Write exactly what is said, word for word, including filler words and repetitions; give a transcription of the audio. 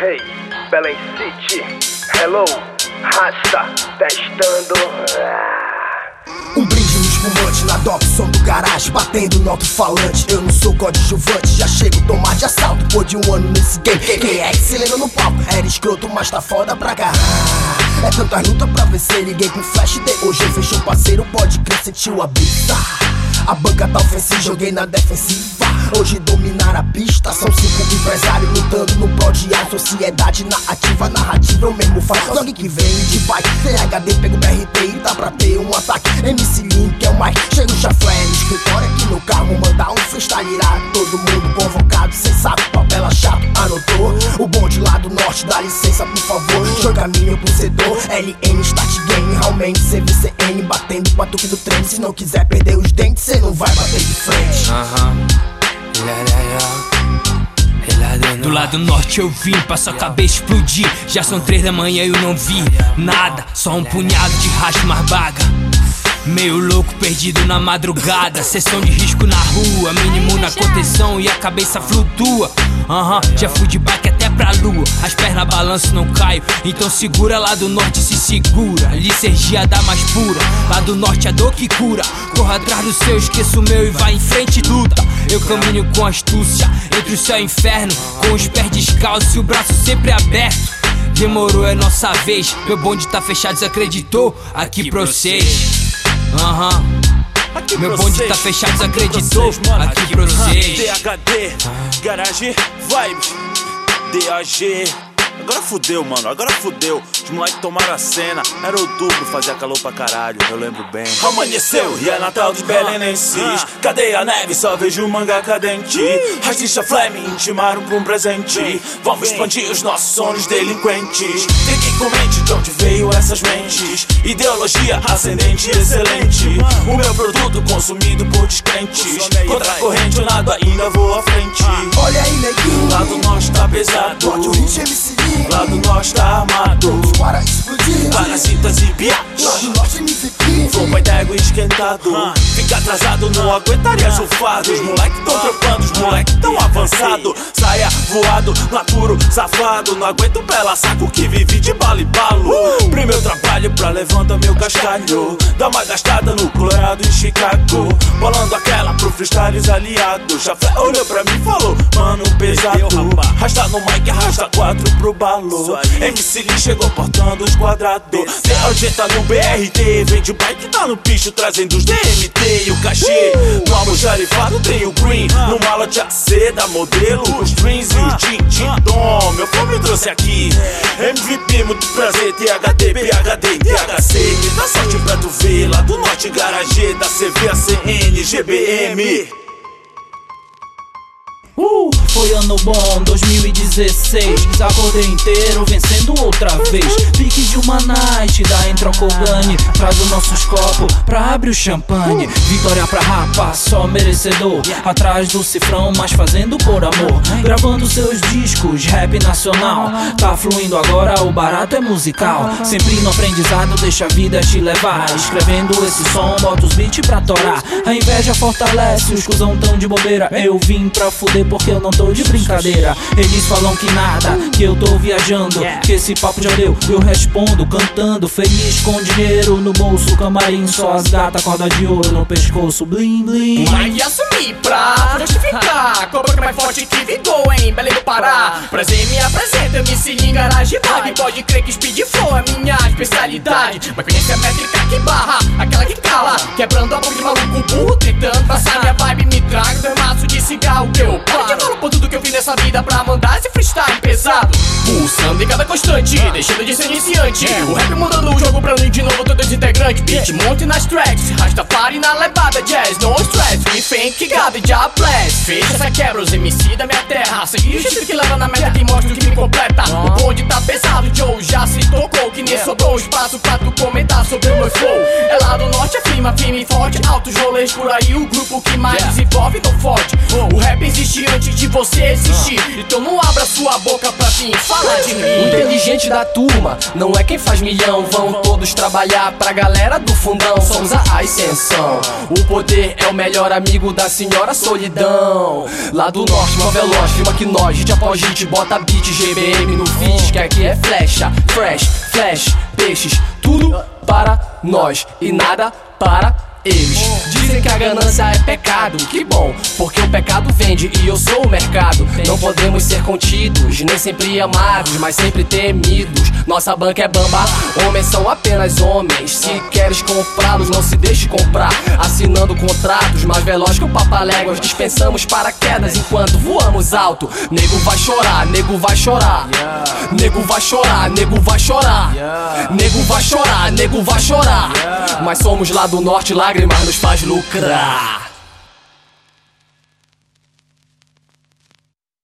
Hey, Belém City, hello, Rasta, testando. Um brinde no espumante, na doc, som do garagem, batendo no alto-falante. Eu não sou coadjuvante, já chego tomar de assalto. Pô de um ano nesse game, quem é que se lembra no palco? Era escroto, mas tá foda pra cá. É tantas lutas pra vencer, liguei com flash de hoje eu fechei o parceiro, pode crer, sentiu a brisa. A banca tá ofensiva, joguei na defensiva. Hoje dominar a pista, são cinco empresários lutando no pró de a sociedade na ativa, narrativa eu mesmo faço. Logo que vem de bike, T H D, pego o B R T e dá pra ter um ataque. M C Link é o Mike, chega o chaflé no escritório aqui no carro, mandar um freestyle irado. Todo mundo convocado, cê sabe, papel chato, anotou? O bonde lá do norte, dá licença por favor. Joga caminho pro setor, L N, Start Game, realmente C V C N, batendo o batuque do trem. Se não quiser perder os dentes, cê não vai bater de frente. Aham. Do lado norte eu vim pra sua cabeça explodir. Já são três da manhã e eu não vi nada, só um punhado de racho mais baga. Meio louco, perdido na madrugada. Sessão de risco na rua, mínimo na contenção e a cabeça flutua. Aham, uhum, já fui de bike até pra lua. As pernas balançam, não caio, então segura. Lá do norte se segura, licergia da mais pura. Lá do norte a dor que cura. Corra atrás do seu, esqueça o meu e vai em frente e luta. Eu caminho com astúcia, entre o céu e o inferno, com os pés descalços e o braço sempre aberto. Demorou, é nossa vez, meu bonde tá fechado, desacreditou? Aqui pra vocês. Aham, uhum. Meu bonde tá fechado, desacreditou? Aqui pra vocês. T H D, Garage Vibes, D A G. Agora fudeu, mano, agora fudeu. Os moleques tomaram a cena, era outubro, fazia calor pra caralho, eu lembro bem. Amanheceu e é Natal dos belenenses. Cadê a neve? Só vejo manga cadente. Rasticha Flame, intimaram pra um presente. Vamos expandir os nossos sonhos delinquentes. Fiquem com mente de onde veio essas mentes. Ideologia ascendente excelente. O meu produto consumido por descrentes. Contra a corrente eu nado, ainda vou à frente. Olha aí, neguinho, lá do norte tá pesado. Pode o hit M C lá do norte tá armado. Para explodir, parasitas e biachos. lá do norte M V P. Flow pai d'égua esquentado. Fica atrasado, não aguentaria sulfado. Os moleque tão trampando, os moleque tão avançado. Saia voado, naturo, safado. Não aguento pela saco que vive de bala e balo. Primeiro trabalho pra levantar meu cascalho. Dá uma gastada no Colorado e Chicago. Bolando aquela pro freestyles aliado. Chafé olhou pra mim e falou, mano pesado. Rasta no mic, arrasta quatro pro balo. M C Lee chegou portando os quadrados. D G tá no B R T, vem de bike, tá no picho trazendo os D M T e o cachê. No almoxarifado tem o green, no mala de A C da modelo, os dreams e o din din dom. Meu flow me trouxe aqui, M V P, muito prazer. T H D, P H D, T H C. Dá sorte pra tu ver, lá do norte Garage, da C V A C N, G B M. Uh, foi ano bom, dois mil e dezesseis. Acordei inteiro, vencendo outra vez. Pique de uma night, da Entroco Gane. Traz os nossos copos pra abrir o champanhe. Vitória pra rapa, só merecedor. Atrás do cifrão, mas fazendo por amor. Gravando seus discos, rap nacional. Tá fluindo agora, o barato é musical. Sempre no aprendizado, deixa a vida te levar. Escrevendo esse som, bota os beats pra torar. A inveja fortalece, os cuzão tão de bobeira. Eu vim pra fuder porque eu não tô de brincadeira. Eles falam que nada, que eu tô viajando, que esse papo já deu, eu respondo cantando. Feliz com dinheiro no bolso, camarim, só as gatas, corda de ouro no pescoço, blim blim. Mas assumi pra justificar, cobra mais forte que Vigor em Belém do Pará. Prazer me apresenta, eu me sigo em Garage Vibe. Pode crer que speed flow é minha especialidade. Mas conhece a métrica que barra, aquela que cala, quebrando a boca de maluco burro, tentando passar minha vibe. Me traga dois maços de cigarro que eu paro. Eu falo por tudo que eu vi nessa vida pra mandar esse freestyle pesado. Pulsando em cada constante, deixando de ser iniciante. O rap mudando o jogo pra unir de novo todos os integrantes. Beat monte nas tracks, Rastafari na levada. Jazz, no stress, we think God e já bless. Fecha essa quebra, os M C da minha terra. Segui o jeito que leva na meta, que mostra o que me completa. O bonde tá pesado, Joe já se tocou. Que nem sobrou espaço pra tu comentar sobre o meu flow. É lá do norte, afirma, firme e forte. Altos rolês por aí, o grupo que mais desenvolve tão forte. O rap existe antes de você existir, então não abra sua boca pra vir falar de mim. O D inteligente da turma não é quem faz milhão. Vão todos trabalhar pra galera do fundão. Somos a ascensão. O poder é o melhor amigo da senhora solidão. Lá do norte, mó veloz, firma que nós, hit após hit, bota beat, G B M no feed, que aqui é flecha, fresh, flash, peixes, tudo para nós e nada para eles. Dizem que a ganância é pecado, que bom, porque o pecado vende e eu sou o mercado. Não podemos ser contidos, nem sempre amados, mas sempre temidos. Nossa banca é bamba, homens são apenas homens. Se queres comprá-los, não se deixe comprar. Assinando contratos, mais veloz que o papaléguas. Dispensamos paraquedas enquanto voamos alto. Nego vai chorar, nego vai chorar. Nego vai chorar, nego vai chorar. Nego vai chorar, nego vai chorar. Mas somos lá do norte, lágrimas nos faz lucrar.